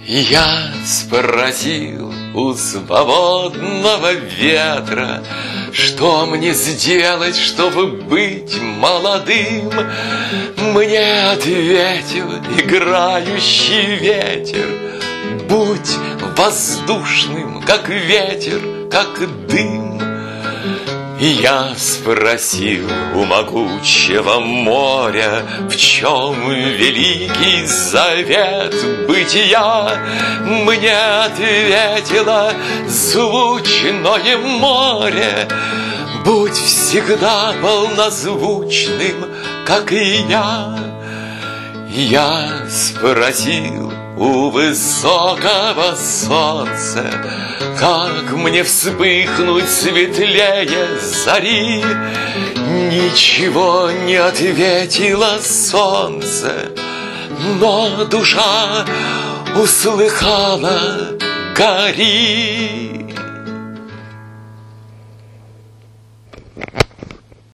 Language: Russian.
Я спросил у свободного ветра, что мне сделать, чтобы быть молодым. Мне ответил играющий ветер: будь воздушным, как ветер, как дым. И я спросил у могучего моря, в чем великий завет бытия. Мне ответило звучное море: будь всегда полнозвучным, как и я. Я спросил у высокого солнца, как мне вспыхнуть светлее зари. Ничего не ответило солнце, но душа услыхала: гори.